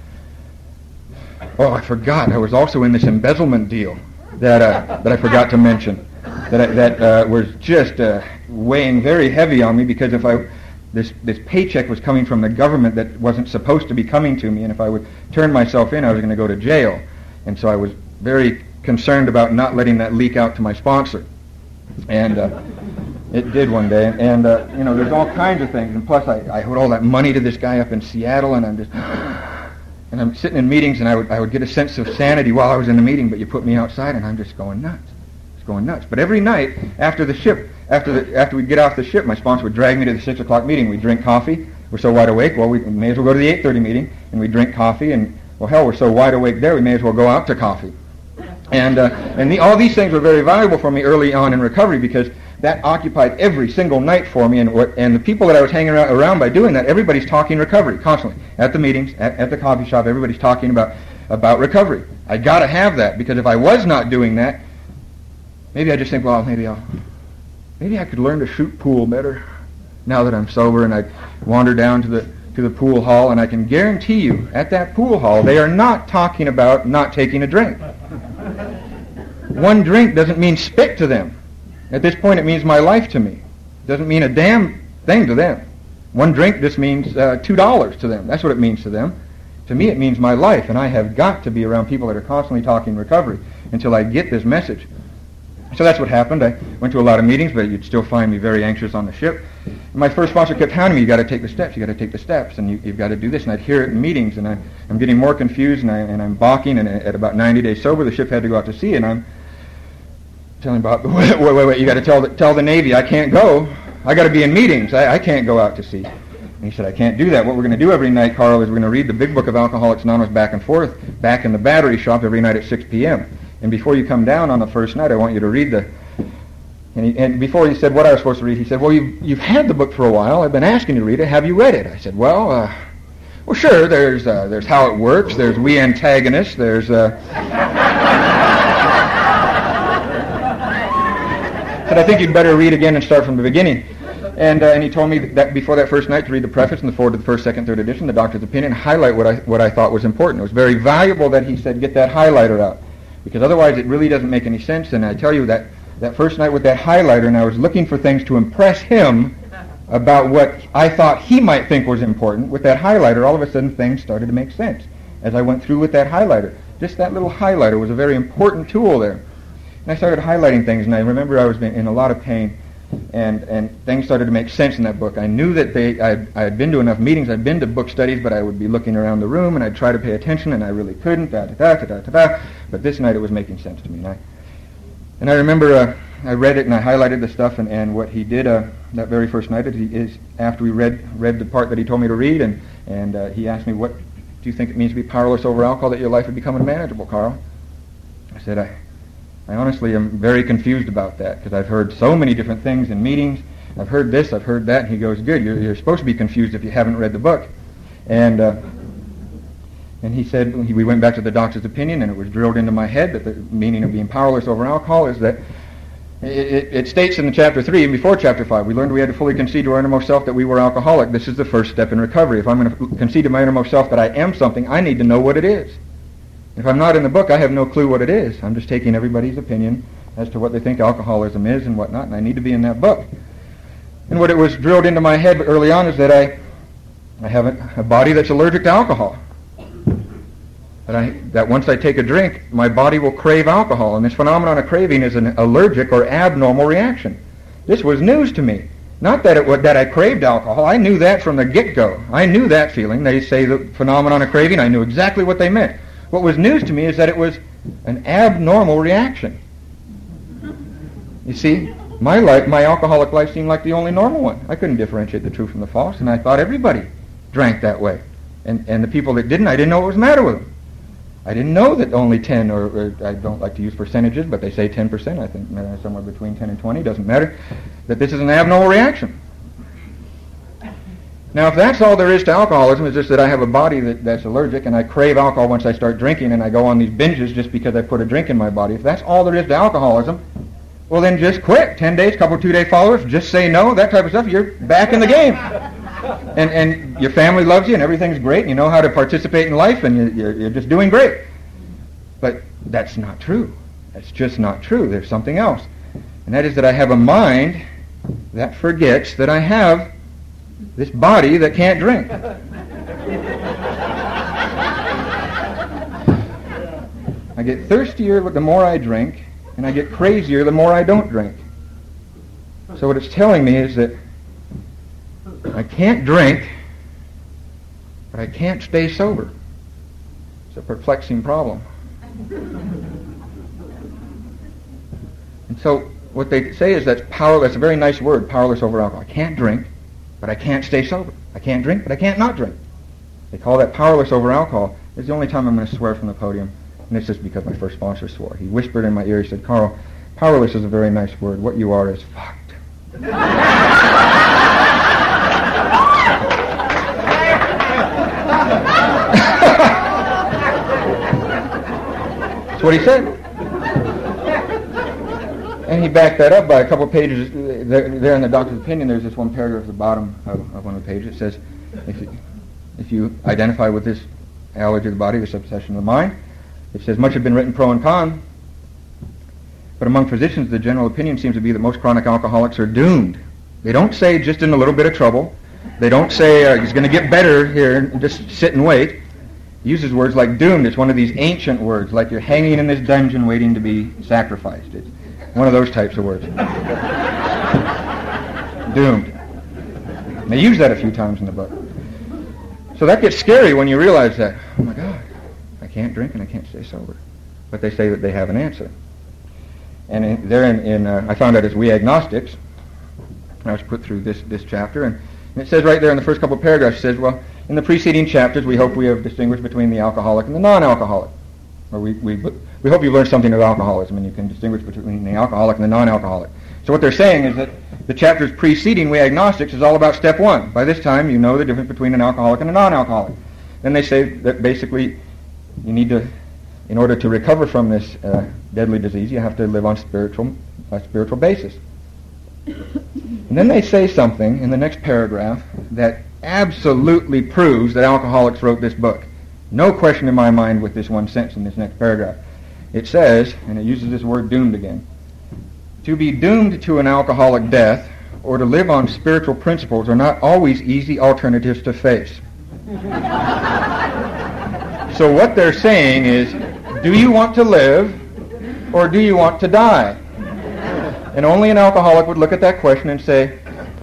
I forgot. I was also in this embezzlement deal that I forgot to mention. That was just weighing very heavy on me, because this paycheck was coming from the government that wasn't supposed to be coming to me, and if I would turn myself in, I was going to go to jail. And so I was very concerned about not letting that leak out to my sponsor. And it did one day. And there's all kinds of things. And plus, I owed all that money to this guy up in Seattle, and I'm sitting in meetings, and I would get a sense of sanity while I was in the meeting, but you put me outside, and I'm just going nuts. It's going nuts. But every night after the ship, after we'd get off the ship, my sponsor would drag me to the 6 o'clock meeting. We'd drink coffee. We're so wide awake, well, we may as well go to the 8:30 meeting, and we'd drink coffee, and, well, hell, we're so wide awake there, we may as well go out to coffee. And all these things were very valuable for me early on in recovery, because that occupied every single night for me, and the people that I was hanging around by doing that, everybody's talking recovery constantly. At the meetings, at the coffee shop, everybody's talking about recovery. I got to have that, because if I was not doing that, maybe I just think, well, maybe I could learn to shoot pool better now that I'm sober, and I wander down to the pool hall, and I can guarantee you, at that pool hall, they are not talking about not taking a drink. One drink doesn't mean spit to them. At this point, it means my life to me. It doesn't mean a damn thing to them. One drink just means $2 to them. That's what it means to them. To me, it means my life, and I have got to be around people that are constantly talking recovery until I get this message. So that's what happened. I went to a lot of meetings, but you'd still find me very anxious on the ship. And my first sponsor kept hounding me, you got to take the steps, you got to take the steps, and you've got to do this. And I'd hear it in meetings, and I'm getting more confused, and I'm balking, and at about 90 days sober, the ship had to go out to sea, and I'm telling Bob, wait, you got to tell the Navy I can't go. I got to be in meetings. I can't go out to sea. And he said, I can't do that. What we're going to do every night, Carl, is we're going to read the big book of Alcoholics Anonymous back and forth, back in the battery shop every night at 6 p.m. And before you come down on the first night, I want you to read and before he said what I was supposed to read, he said, well, you've had the book for a while. I've been asking you to read it. Have you read it? I said, well, sure. There's How It Works. There's We Antagonists. There's... said, I think you'd better read again and start from the beginning. And he told me that before that first night to read the preface and the foreword to the first, second, third edition, the doctor's opinion, highlight what I thought was important. It was very valuable that he said, get that highlighter out, because otherwise it really doesn't make any sense. And I tell you that first night with that highlighter, and I was looking for things to impress him about what I thought he might think was important. With that highlighter, all of a sudden things started to make sense as I went through with that highlighter. Just that little highlighter was a very important tool there. And I started highlighting things, and I remember I was in a lot of pain, and things started to make sense in that book. I knew that I had been to enough meetings, I'd been to book studies, but I would be looking around the room, and I'd try to pay attention, and I really couldn't, but this night it was making sense to me. And I remember I read it, and I highlighted the stuff, and what he did that very first night is after we read the part that he told me to read, and he asked me, what do you think it means to be powerless over alcohol, that your life would become unmanageable, Carl? I said, I honestly am very confused about that, because I've heard so many different things in meetings. I've heard this, I've heard that. And he goes, good, you're supposed to be confused if you haven't read the book. And he said, we went back to the doctor's opinion, and it was drilled into my head that the meaning of being powerless over alcohol is that it states in chapter 3 and before chapter 5, we learned we had to fully concede to our innermost self that we were alcoholic. This is the first step in recovery. If I'm going to concede to my innermost self that I am something, I need to know what it is. If I'm not in the book, I have no clue what it is. I'm just taking everybody's opinion as to what they think alcoholism is and whatnot, and I need to be in that book. And what it was drilled into my head early on is that I have a body that's allergic to alcohol. That once I take a drink, my body will crave alcohol, and this phenomenon of craving is an allergic or abnormal reaction. This was news to me. Not that I craved alcohol. I knew that from the get-go. I knew that feeling. They say the phenomenon of craving. I knew exactly what they meant. What was news to me is that it was an abnormal reaction. You see, my alcoholic life seemed like the only normal one. I couldn't differentiate the true from the false, and I thought everybody drank that way. And the people that didn't, I didn't know what was the matter with them. I didn't know that only 10, or I don't like to use percentages, but they say 10%, I think somewhere between 10 and 20, doesn't matter, that this is an abnormal reaction. Now, if that's all there is to alcoholism, is just that I have a body that's allergic, and I crave alcohol once I start drinking, and I go on these binges just because I put a drink in my body, if that's all there is to alcoholism, well then just quit. 10 days, couple 2-day followers, just say no, that type of stuff, you're back in the game. And your family loves you, and everything's great, and you know how to participate in life, and you're just doing great. But that's not true. That's just not true. There's something else. And that is that I have a mind that forgets that I have this body that can't drink. I get thirstier the more I drink, and I get crazier the more I don't drink. So what it's telling me is that I can't drink, but I can't stay sober. It's a perplexing problem. And so what they say is that's powerless. That's a very nice word, powerless over alcohol. I can't drink, but I can't stay sober. I can't drink, but I can't not drink. They call that powerless over alcohol. It's the only time I'm going to swear from the podium, and it's just because my first sponsor swore. He whispered in my ear, he said, Carl, powerless is a very nice word. What you are is fucked. That's what he said. And he backed that up by a couple of pages. There in the doctor's opinion, there's this one paragraph at the bottom of one of the pages. It says, if you identify with this allergy of the body, this obsession of the mind, it says, much have been written pro and con, but among physicians, the general opinion seems to be that most chronic alcoholics are doomed. They don't say just in a little bit of trouble. They don't say he's going to get better here and just sit and wait. He uses words like doomed. It's one of these ancient words, like you're hanging in this dungeon waiting to be sacrificed. It's one of those types of words. Doomed. And they use that a few times in the book. So that gets scary when you realize that, oh my God, I can't drink and I can't stay sober. But they say that they have an answer. And I found out as We Agnostics, I was put through this chapter, and it says right there in the first couple of paragraphs, it says, well, in the preceding chapters, we hope we have distinguished between the alcoholic and the non-alcoholic. Or we hope you've learned something of alcoholism, and you can distinguish between the alcoholic and the non-alcoholic. So what they're saying is that the chapters preceding We Agnostics is all about step one. By this time, you know the difference between an alcoholic and a non-alcoholic. Then they say that basically you need to, in order to recover from this deadly disease, you have to live on a spiritual basis. And then they say something in the next paragraph that absolutely proves that alcoholics wrote this book. No question in my mind with this one sentence in this next paragraph. It says, and it uses this word doomed again, to be doomed to an alcoholic death or to live on spiritual principles are not always easy alternatives to face. So what they're saying is, do you want to live or do you want to die? And only an alcoholic would look at that question and say,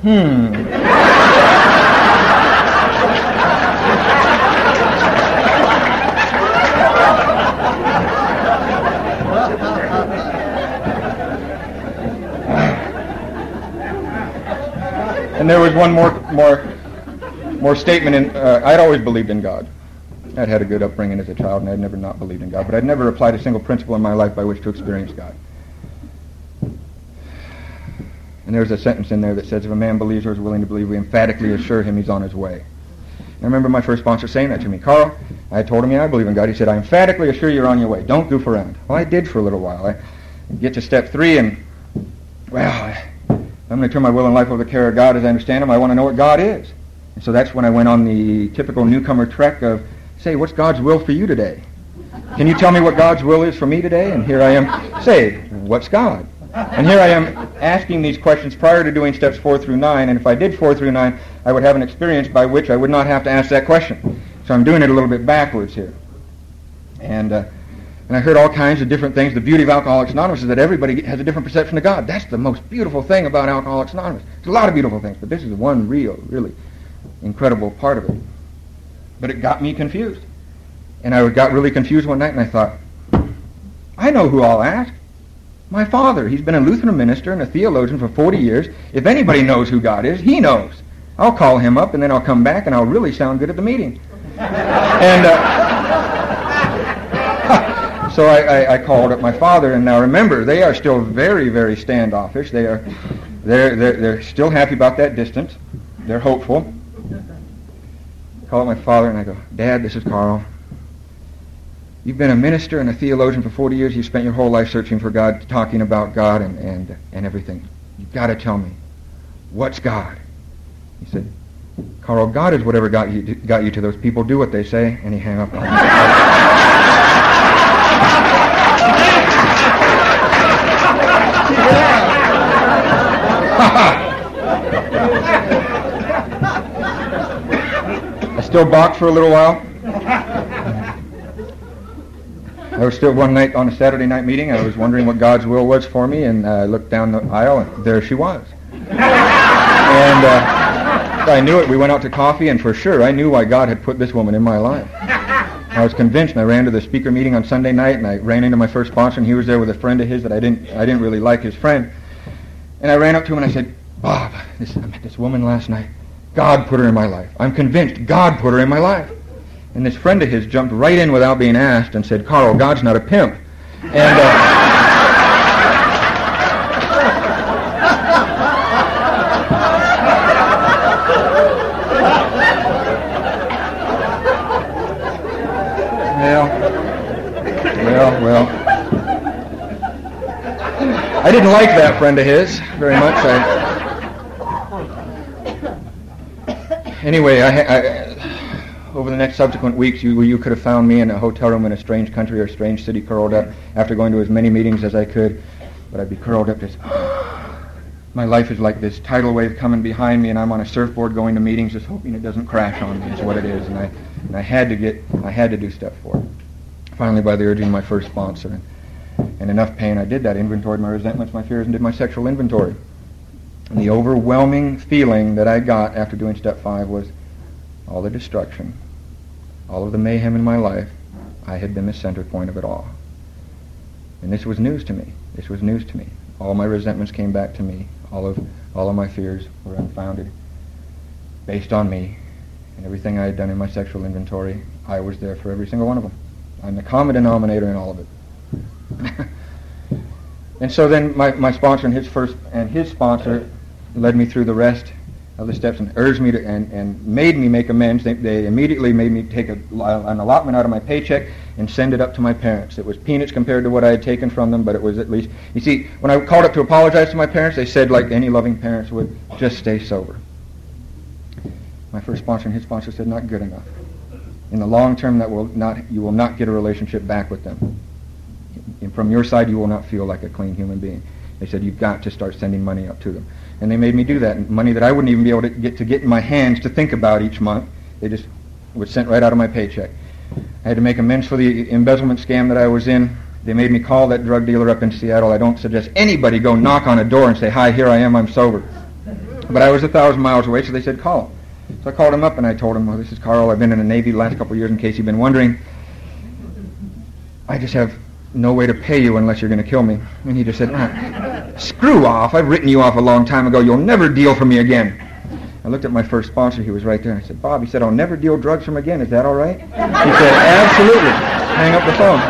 And there was one more statement. I'd always believed in God. I'd had a good upbringing as a child, and I'd never not believed in God. But I'd never applied a single principle in my life by which to experience God. And there's a sentence in there that says, if a man believes or is willing to believe, we emphatically assure him he's on his way. And I remember my first sponsor saying that to me. Carl, I told him, yeah, I believe in God. He said, I emphatically assure you you're on your way. Don't goof around. Well, I did for a little while. I get to step 3 and, well, I'm going to turn my will and life over to the care of God as I understand him. I want to know what God is. And so that's when I went on the typical newcomer trek of, say, what's God's will for you today? Can you tell me what God's will is for me today? And here I am, say, what's God? And here I am asking these questions prior to doing steps 4 through 9, and if I did 4 through 9, I would have an experience by which I would not have to ask that question. So I'm doing it a little bit backwards here. And I heard all kinds of different things. The beauty of Alcoholics Anonymous is that everybody has a different perception of God. That's the most beautiful thing about Alcoholics Anonymous. There's a lot of beautiful things, but this is the one really incredible part of it. But it got me confused. And I got really confused one night, and I thought, I know who I'll ask. My father. He's been a Lutheran minister and a theologian for 40 years. If anybody knows who God is, he knows. I'll call him up, and then I'll come back, and I'll really sound good at the meeting. And so I called up my father, and now remember, they are still very standoffish. They're still happy about that distance. They're hopeful. I call up my father, and I go, Dad, this is Carl. You've been a minister and a theologian for 40 years. You've spent your whole life searching for God, talking about God and everything. You've got to tell me, what's God? He said, Carl, God is whatever got you to those people. Do what they say. And he hung up on me. I still balked for a little while. I was still one night on a Saturday night meeting. I was wondering what God's will was for me, and I looked down the aisle, and there she was. And I knew it. We went out to coffee, and for sure, I knew why God had put this woman in my life. I was convinced, and I ran to the speaker meeting on Sunday night, and I ran into my first sponsor, and he was there with a friend of his that I didn't really like his friend. And I ran up to him and I said, Bob, I met this woman last night. God put her in my life. I'm convinced God put her in my life. And this friend of his jumped right in without being asked and said, Carl, God's not a pimp. And well. I didn't like that friend of his very much. Anyway, over the next subsequent weeks, you could have found me in a hotel room in a strange country or a strange city, curled up after going to as many meetings as I could. But I'd be curled up just... My life is like this tidal wave coming behind me, and I'm on a surfboard going to meetings just hoping it doesn't crash on me, is what it is. And I had to do step 4. Finally, by the urging of my first sponsor. And enough pain, I did that, inventoried my resentments, my fears, and did my sexual inventory. And the overwhelming feeling that I got after doing step 5 was all the destruction, all of the mayhem in my life. I had been the center point of it all. And this was news to me. All my resentments came back to me. All of my fears were unfounded, based on me. And everything I had done in my sexual inventory, I was there for every single one of them. I'm the common denominator in all of it. And so then my sponsor and his sponsor led me through the rest of the steps and urged me to and made me make amends. They immediately made me take an allotment out of my paycheck and send it up to my parents. It was peanuts compared to what I had taken from them, but it was at least... You see, when I called up to apologize to my parents, they said, like any loving parents would, just stay sober. My first sponsor and his sponsor said, not good enough. In the long term, you will not get a relationship back with them. And from your side, you will not feel like a clean human being. They said, you've got to start sending money up to them. And they made me do that. And money that I wouldn't even be able to get in my hands to think about each month. They just was sent right out of my paycheck. I had to make amends for the embezzlement scam that I was in. They made me call that drug dealer up in Seattle. I don't suggest anybody go knock on a door and say, hi, here I am, I'm sober. But I was 1,000 miles away, so they said, call him. So I called him up and I told him, well, this is Carl. I've been in the Navy the last couple of years, in case you've been wondering. I just have no way to pay you unless you're going to kill me. And he just said, screw off. I've written you off a long time ago. You'll never deal for me again. I looked at my first sponsor. He was right there. And I said, Bob, he said, I'll never deal drugs from again. Is that all right? He said, absolutely. Hang up the phone.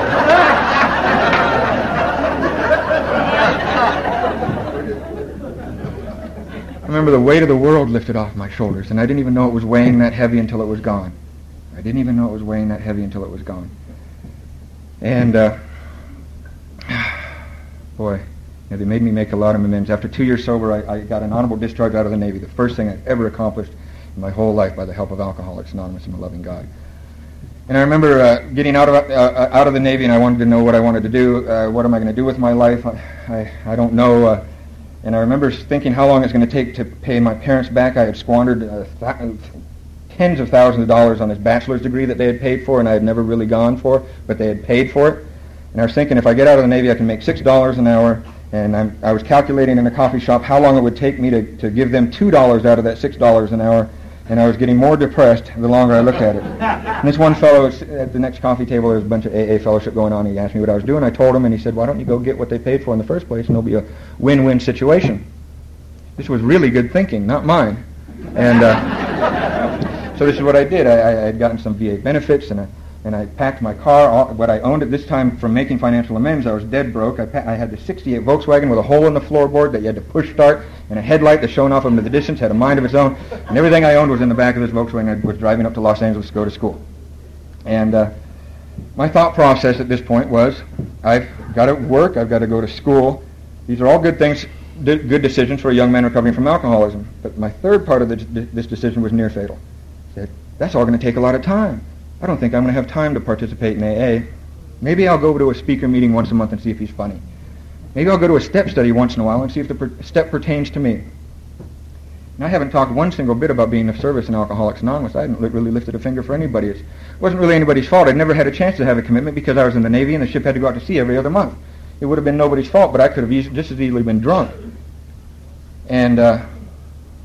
I remember the weight of the world lifted off my shoulders, and I didn't even know it was weighing that heavy until it was gone. And, boy, they made me make a lot of amends. After 2 years sober, I got an honorable discharge out of the Navy, the first thing I'd ever accomplished in my whole life by the help of Alcoholics Anonymous and a loving God. And I remember getting out of the Navy, and I wanted to know what I wanted to do. What am I going to do with my life? I don't know. And I remember thinking how long it's going to take to pay my parents back. I had squandered tens of thousands of dollars on this bachelor's degree that they had paid for, and I had never really gone for, but they had paid for it. And I was thinking, if I get out of the Navy, I can make $6 an hour. And I was calculating in a coffee shop how long it would take me to give them $2 out of that $6 an hour. And I was getting more depressed the longer I looked at it. And this one fellow at the next coffee table, there was a bunch of AA fellowship going on. He asked me what I was doing. I told him, and he said, why don't you go get what they paid for in the first place, and it'll be a win-win situation. This was really good thinking, not mine. And so this is what I did. I had gotten some VA benefits, and I packed my car. What I owned at this time from making financial amends, I was dead broke. I had the 68 Volkswagen with a hole in the floorboard that you had to push start, and a headlight that shone off into the distance, had a mind of its own, and everything I owned was in the back of this Volkswagen. I was driving up to Los Angeles to go to school. And my thought process at this point was, I've got to work, I've got to go to school. These are all good things, good decisions for a young man recovering from alcoholism. But my third part of this decision was near fatal. I said, that's all going to take a lot of time. I don't think I'm going to have time to participate in AA. Maybe I'll go to a speaker meeting once a month and see if he's funny. Maybe I'll go to a step study once in a while and see if the step pertains to me. And I haven't talked one single bit about being of service in Alcoholics Anonymous. I hadn't really lifted a finger for anybody. It wasn't really anybody's fault. I'd never had a chance to have a commitment because I was in the Navy and the ship had to go out to sea every other month. It would have been nobody's fault, but I could have just as easily been drunk. And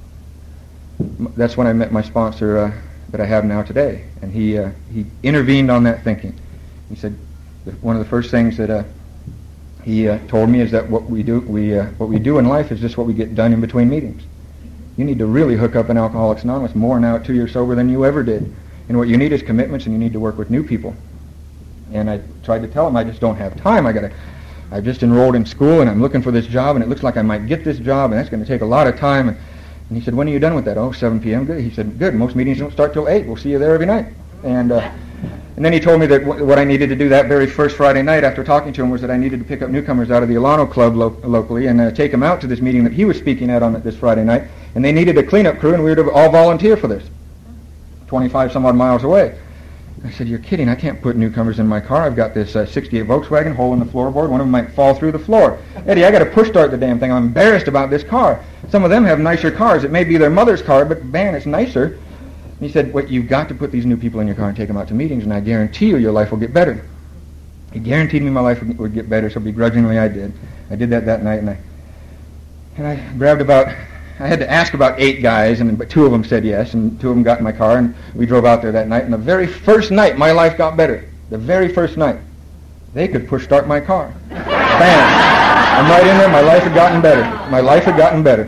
that's when I met my sponsor that I have now today, and he intervened on that thinking. He said one of the first things that he told me is that what we do in life is just what we get done in between meetings. You need to really hook up in Alcoholics Anonymous more now at 2 years sober than you ever did, and what you need is commitments, and you need to work with new people. And I tried to tell him I just don't have time. I've just enrolled in school, and I'm looking for this job, and it looks like I might get this job, and that's going to take a lot of time. And he said, when are you done with that? Oh, 7 p.m. Good. He said, good. Most meetings don't start till 8. We'll see you there every night. And then he told me that what I needed to do that very first Friday night after talking to him was that I needed to pick up newcomers out of the Alano Club locally and take them out to this meeting that he was speaking at on this Friday night. And they needed a cleanup crew, and we were to all volunteer for this, 25 some odd miles away. I said, you're kidding. I can't put newcomers in my car. I've got this 68 Volkswagen, hole in the floorboard. One of them might fall through the floor. Eddie, I got to push start the damn thing. I'm embarrassed about this car. Some of them have nicer cars. It may be their mother's car, but man, it's nicer. And he said, you've got to put these new people in your car and take them out to meetings, and I guarantee you your life will get better. He guaranteed me my life would get better, so begrudgingly I did. I did that night, and I grabbed I had to ask about 8 guys, but 2 of them said yes, and 2 of them got in my car, and we drove out there that night. And the very first night, my life got better. The very first night, they could push start my car. Bam! I'm right in there. My life had gotten better. My life had gotten better.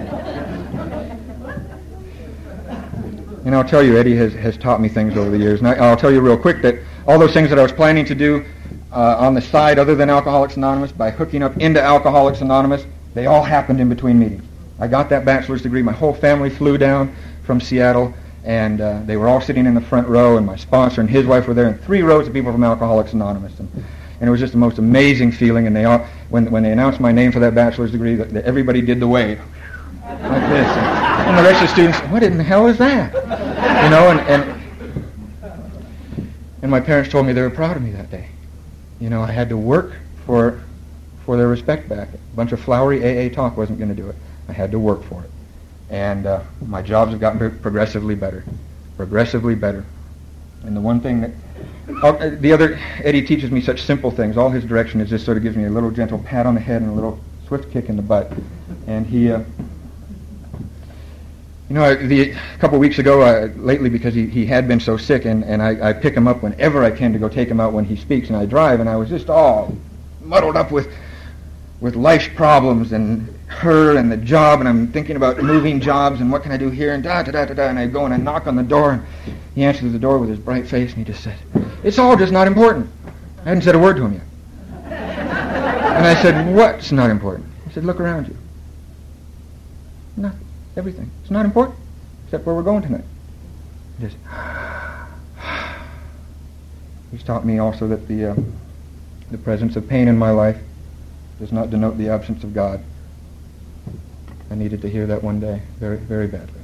And I'll tell you, Eddie has taught me things over the years. And I'll tell you real quick that all those things that I was planning to do on the side, other than Alcoholics Anonymous, by hooking up into Alcoholics Anonymous, they all happened in between meetings. I got that bachelor's degree. My whole family flew down from Seattle, and they were all sitting in the front row, and my sponsor and his wife were there, and 3 rows of people from Alcoholics Anonymous. And it was just the most amazing feeling. And they all, when they announced my name for that bachelor's degree, everybody did the wave like this. And the rest of the students, what in the hell is that? You know, and my parents told me they were proud of me that day. You know, I had to work for their respect back. A bunch of flowery AA talk wasn't going to do it. I had to work for it. And my jobs have gotten progressively better. And the one thing that, Eddie teaches me such simple things. All his direction is just sort of gives me a little gentle pat on the head and a little swift kick in the butt. And he, a couple of weeks ago, lately, because he had been so sick, and I pick him up whenever I can to go take him out when he speaks, and I drive, and I was just all muddled up with life's problems and her and the job, and I'm thinking about moving jobs and what can I do here, and da-da-da-da-da, and I go and I knock on the door, and he answers the door with his bright face, and he just says, it's all just not important. I hadn't said a word to him yet. And I said, what's not important? He said, look around you. Nothing. Everything. It's not important, except where we're going tonight. Just, he's taught me also that the presence of pain in my life does not denote the absence of God. I needed to hear that one day, very, very badly.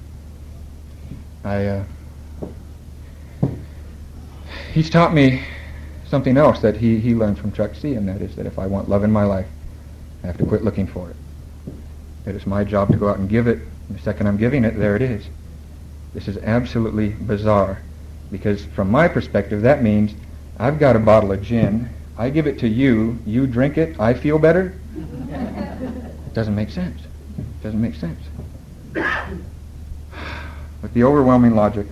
He's taught me something else that he learned from Chuck C., and that is that if I want love in my life, I have to quit looking for it. That it's my job to go out and give it, and the second I'm giving it, there it is. This is absolutely bizarre, because from my perspective, that means I've got a bottle of gin, I give it to you, you drink it, I feel better? It doesn't make sense. It doesn't make sense. But the overwhelming logic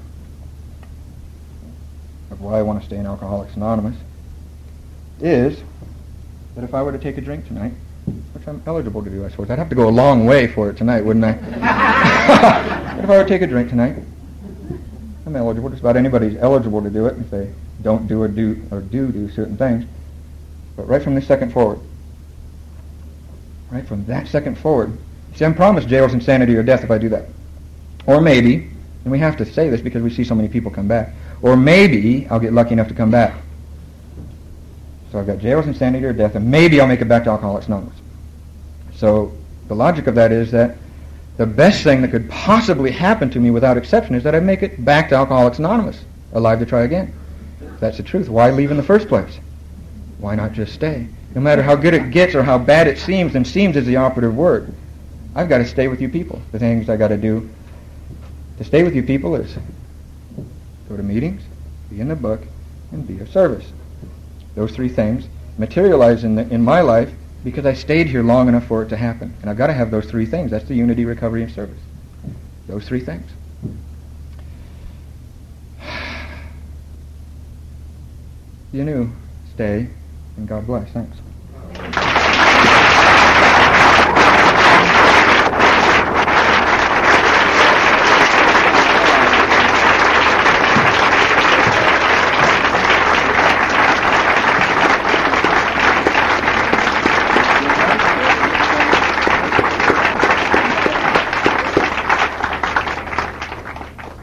of why I want to stay in Alcoholics Anonymous is that if I were to take a drink tonight, which I'm eligible to do, I suppose, I'd have to go a long way for it tonight, wouldn't I? But if I were to take a drink tonight, I'm eligible. Just about anybody's eligible to do it if they don't do or do certain things. But right from this second forward, right from that second forward, see, I'm promised jails, insanity, or death if I do that. Or maybe, and we have to say this because we see so many people come back, or maybe I'll get lucky enough to come back. So I've got jails, insanity, or death, and maybe I'll make it back to Alcoholics Anonymous. So the logic of that is that the best thing that could possibly happen to me without exception is that I make it back to Alcoholics Anonymous, alive to try again. If that's the truth. Why leave in the first place? Why not just stay? No matter how good it gets or how bad it seems, and seems is the operative word, I've got to stay with you people. The things I got to do to stay with you people is go to meetings, be in the book, and be of service. Those 3 things materialize in my life because I stayed here long enough for it to happen. And I've got to have those 3 things. That's the unity, recovery, and service. Those three things. You knew. Stay, and God bless. Thanks.